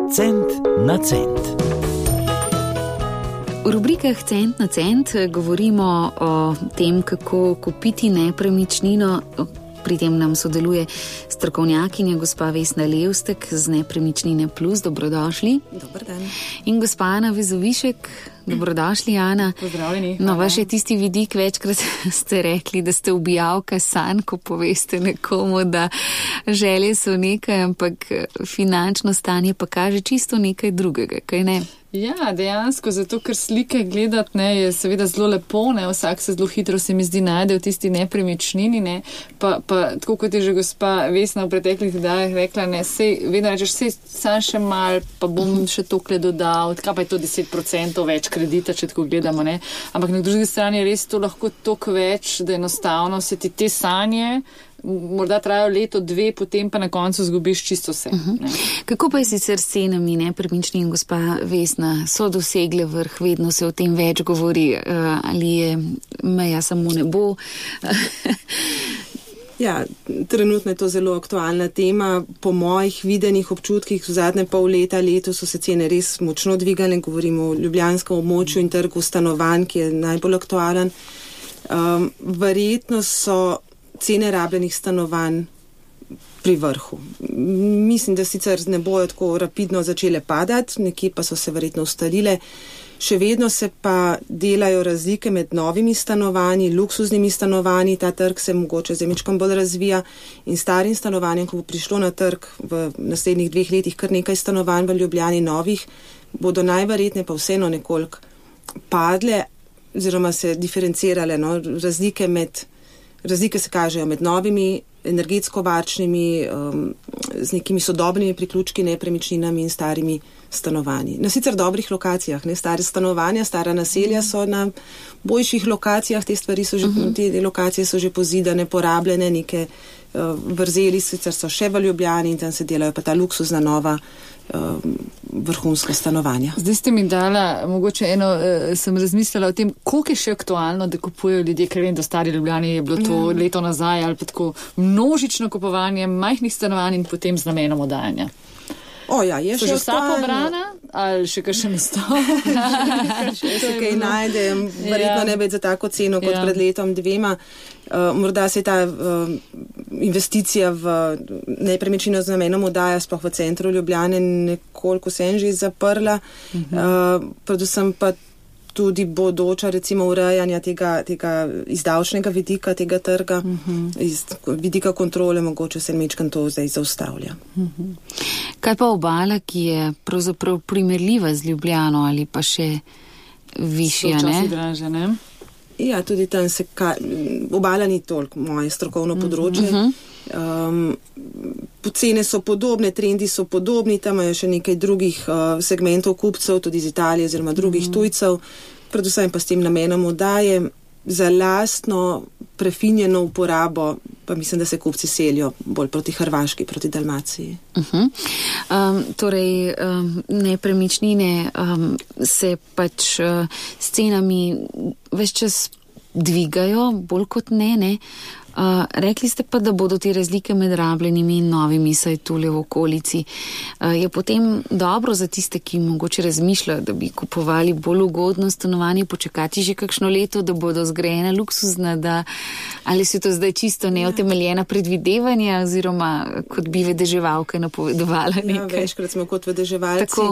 Cent na cent. V rubrikah Cent na cent govorimo o tem, kako kupiti nepremičnino. Pri tem nam sodeluje strokovnjakinja gospa Vesna Levstek z Nepremičnine Plus. Dobrodošli. Dobar dan. In gospa Ana Vezovišek. Dobrodošli, Ana. Pozdravljeni. No, vaš je tisti vidik, večkrat ste rekli, da ste ubijalka sanj, ko poveste nekomu, da želje so nekaj, ampak finančno stanje pa kaže čisto nekaj drugega, kaj ne? Ja, dejansko, zato ker slike gledati je seveda zelo lepo, vsak se zelo hitro se mi zdi najde v tisti nepremičnini, pa tako kot je že gospa Vesna v preteklih dneh rekla, vedno rečeš, sam še mal, pa bom še tokle dodal, kaj pa je to 10% več kredita, če tako gledamo, ampak na drugi strani je res to lahko toliko več, da enostavno se ti te sanje morda trajajo leto, dve, potem pa na koncu zgubiš čisto vse. Kako pa je sicer s cenami nepremičnin, gospa Vesna, so dosegle vrh, vedno se o tem več govori, ali je meja samo nebo? Ja, trenutno je to zelo aktualna tema. Po mojih videnih občutkih v zadnje pol leta, leto so se cene res močno dvigale, govorimo o ljubljanskem območju in trgu stanovanj, ki je najbolj aktualen. Verjetno so cene rabljenih stanovanj pri vrhu. Mislim, da sicer ne bojo tako rapidno začele padati, nekje pa so se verjetno ustalile. Še vedno se pa delajo razlike med novimi stanovanji, luksuznimi stanovanji, ta trg se mogoče zamičkom bolj razvija in starim stanovanjem, ko bo prišlo na trg v naslednjih 2 letih kar nekaj stanovanj v Ljubljani novih, bodo najverjetneje pa vseeno nekoliko padle oziroma se diferencirale. Razlike se kažejo med novimi, energetsko varčnimi, z nekimi sodobnimi priključki, nepremičninami in starimi stanovanji. Na sicer dobrih lokacijah, stare stanovanja, stara naselja so na boljših lokacijah, te lokacije so že pozidane, porabljene, neke vrzeli sicer so še v Ljubljani in tam se delajo pa ta luksuzna nova vrhunska stanovanja. Zdaj ste mi dala, mogoče sem razmislila o tem, koliko je še aktualno, da kupujejo ljudje, ker vem, da v stari Ljubljani je bilo to leto nazaj ali pa tako množično kupovanje majhnih stanovanj in potem z namenom oddajanja. Je so še že vsa pobrana ali še kakšen stol? Še kaj najdem, verjetno ne več za tako ceno kot pred letom 2. Morda se ta investicija v nepremičnino z namenom oddaja sploh v centru Ljubljane nekoliko se že zaprla. Predvsem pa tudi bodoča recimo urejanja tega izdavčnega vidika tega trga, iz vidika kontrole mogoče se mečkan to zdaj zaustavlja. Kaj pa obala, ki je pravzaprav primerljiva z Ljubljano ali pa še višja, ne? Draže, ne? Ja, tudi tam obala ni toliko moje strokovno področje. Cene so podobne, trendi so podobni, tam je še nekaj drugih segmentov kupcev, tudi iz Italije oziroma drugih tujcev, predvsem pa s tem namenom oddaje. Za lastno prefinjeno uporabo pa mislim, da se kupci selijo bolj proti Hrvaški, proti Dalmaciji. Torej, nepremičnine se pač s cenami ves čas dvigajo, bolj kot ne. Rekli ste pa, da bodo te razlike med rabljenimi in novimi, saj tule v okolici. Je potem dobro za tiste, ki mogoče razmišljajo, da bi kupovali bolj ugodno stanovanje, počakati že kakšno leto, da bodo zgrajena luksuzna, ali so to zdaj čisto neutemeljena predvidevanja, oziroma kot bi vedeževalka napovedovala nekaj? Ja, večkrat smo kot vedeževalci.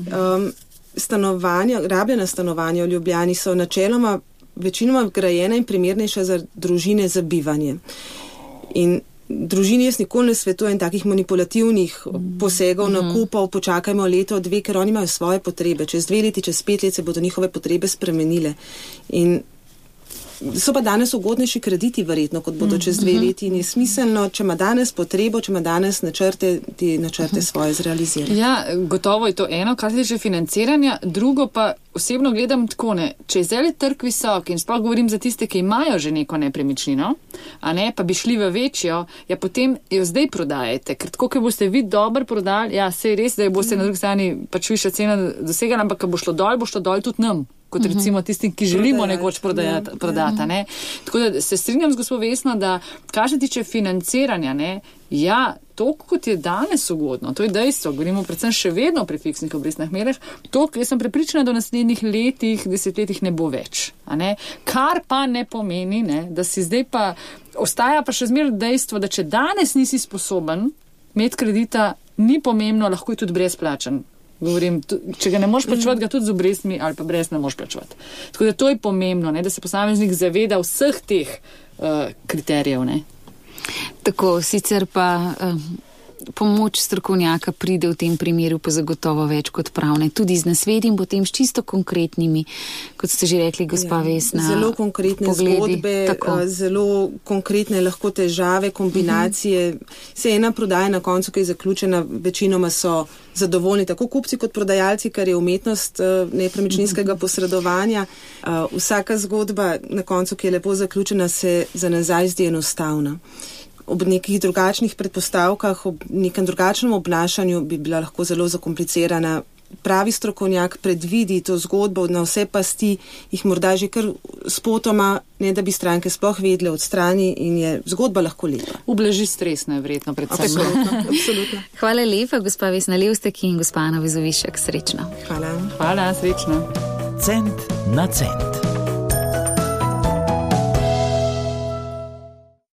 Rabljena stanovanja v Ljubljani so načeloma večinoma grajena in primernejša za družine za bivanje. In družini jaz nikoli ne svetujem takih manipulativnih posegov, nakupov, počakajmo leto, 2, ker oni imajo svoje potrebe. Čez 2 leti, čez 5 let se bodo njihove potrebe spremenile. In so pa danes ugodnejši krediti verjetno, kot bodo čez 2 leti in je smiselno, če ima danes potrebo, če ima danes načrte, ti načrte svoje zrealizirati. Ja, gotovo je to eno, kar se tiče financiranja, drugo pa osebno gledam tako, če je zdaj trg visok in sploh govorim za tiste, ki imajo že neko nepremičnino, pa bi šli v večjo, potem jo zdaj prodajete, ker tako, ker boste vi dobro prodali, sej res, da jo boste na drugi strani pač višja cena dosegala, ampak ko bo šlo dol tudi nam. kot recimo tistim, ki želimo nekoč prodati. Ne? Tako da se strinjam z gospod Vesno, da kar se tiče financiranja, ne, ja, to, kot je danes ugodno, to je dejstvo, govorimo predvsem še vedno pri fiksnih obrestnih merah, to, jaz sem prepričana, da v naslednjih letih, desetletjih ne bo več. Ne? Kar pa ne pomeni, ne, da si zdaj pa, ostaja pa še zmeraj dejstvo, da če danes nisi sposoben imeti kredita, ni pomembno, lahko je tudi brezplačen. Govorim, če ga ne moš plačevati, ga tudi z obrestmi ali pa brez ne moš plačevati. Tako da to je pomembno, ne, da se posameznik zaveda vseh teh kriterijev. Ne. Tako, sicer pa pomoč strokovnjaka pride v tem primeru pa zagotovo več kot pravne. Tudi z nasveti in potem s čisto konkretnimi, kot ste že rekli, gospa Vesna. Zelo konkretne pogledi, zgodbe, zelo konkretne lahko težave, kombinacije. Se ena prodaja na koncu, ki je zaključena, večinoma so zadovoljni tako kupci kot prodajalci, kar je umetnost nepremičninskega posredovanja. Vsaka zgodba na koncu, ki je lepo zaključena, se za nazaj zdi enostavna. Ob nekih drugačnih predpostavkah, ob nekem drugačnem obnašanju bi bila lahko zelo zakomplicirana. Pravi strokovnjak predvidi to zgodbo na vse pasti, jih morda že kar spotoma, ne da bi stranke sploh vedle od strani in je zgodba lahko lepa. Ublaži stresno je verjetno predvsem. Absolutno. Hvala lepa, gospa Vesna Levstek in gospa Ana Vezovišek. Srečno. Hvala. Hvala, srečno. Cent na cent.